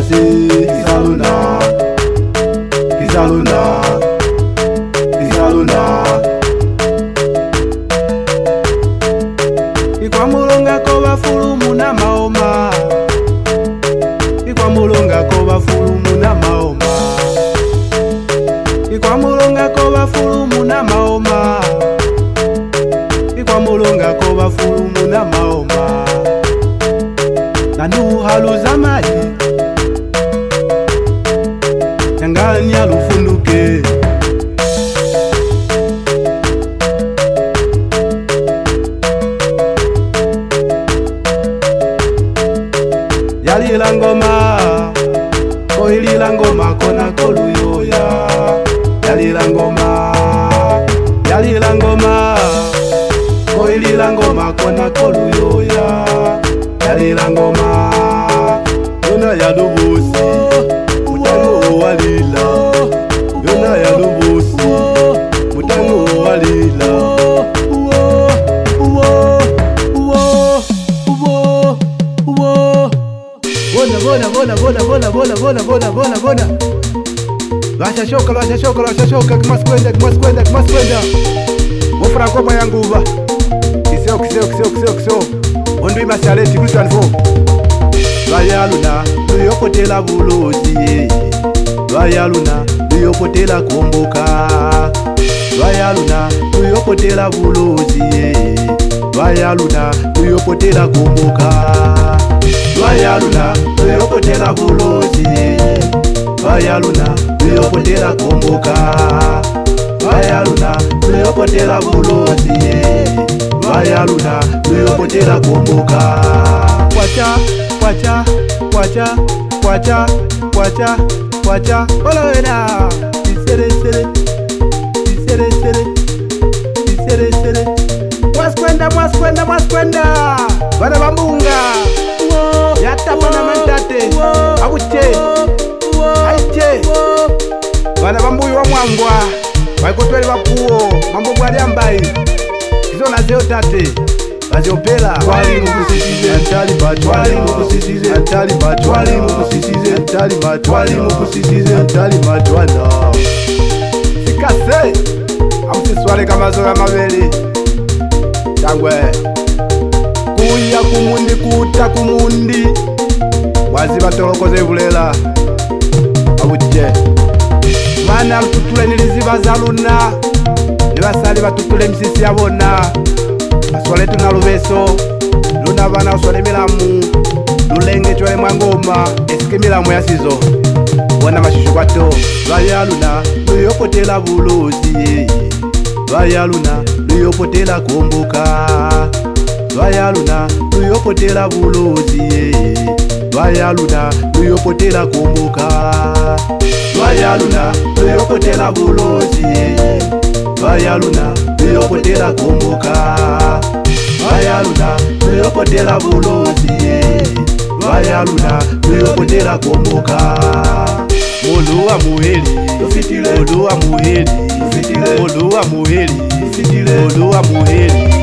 basi Kizaluna, Kizaluna, Kizaluna. Ikwa mulonga ko bafulumu na maoma, ikwa mulonga ko bafulumu na maoma, ikwa mulonga ko bafulumu na maoma, ikwa mulonga ko bafulumu na maoma. Nanu halu zamani Nyangani alufunduke Yalila ngoma Koilila ngoma kona koluyoya Yalila ngoma Yalila ngoma Koilila ngoma kona koluyoya Yalila ngoma Yona ya lubusi Mutango walila Yona ya lubusi Mutango walila Bona Lasha shoka Kimas kwenda Wofra ngoma yangu uva Kiseo Ondwi masaleti kutanfo Vayaluna Luyopotela bulozi Vayaluna Luyopotela komboka Vayaluna Luyopotela bulozi Vayaluna Luyopotela komboka Vayaluna Luyopotela bulozi Vayaluna Luyopotela komboka Vayaluna Luyopotela bulozi Vayaluna Luyopotela komboka Kwacha Olawena Isere Mwaskwenda Bana bambunga Yatapa na mantate Abuche Aiche Bana bambuyu wa mwangwa Waikotwele wapuo Mambo gwali ambai Kizo na zeo tate Baziopela Twali mukusisize Antali batwali mukusisize Antali batwali mukusisize Antali batwali mukusisize Antali batwana Sikase Amusiswale kama zola mabeli Tangwe Kuya kumundi kuta kumundi Wazi batolokoze vulela Abuche Mana mtutule niliziba zaluna Nibasali batutule msisi yabona Aswale tunalubeso Luna bana uswale milamu Lulenge chwale mwangoma Esike milamu ya sizo Wana mashushu kwato Vayaluna Luyopotela bulozi Vayaluna Luyopotela komboka Vayaluna Luyopotela bulozi Vayaluna Luyopotela komboka Vayaluna Luyopotela bulozi Vayaluna Luyopotela komboka Vayaluna Luyopotela bulozi Vayaluna Luyopotela komboka Moluwa muheli Moluwa muheli Moluwa muheli Moluwa muheli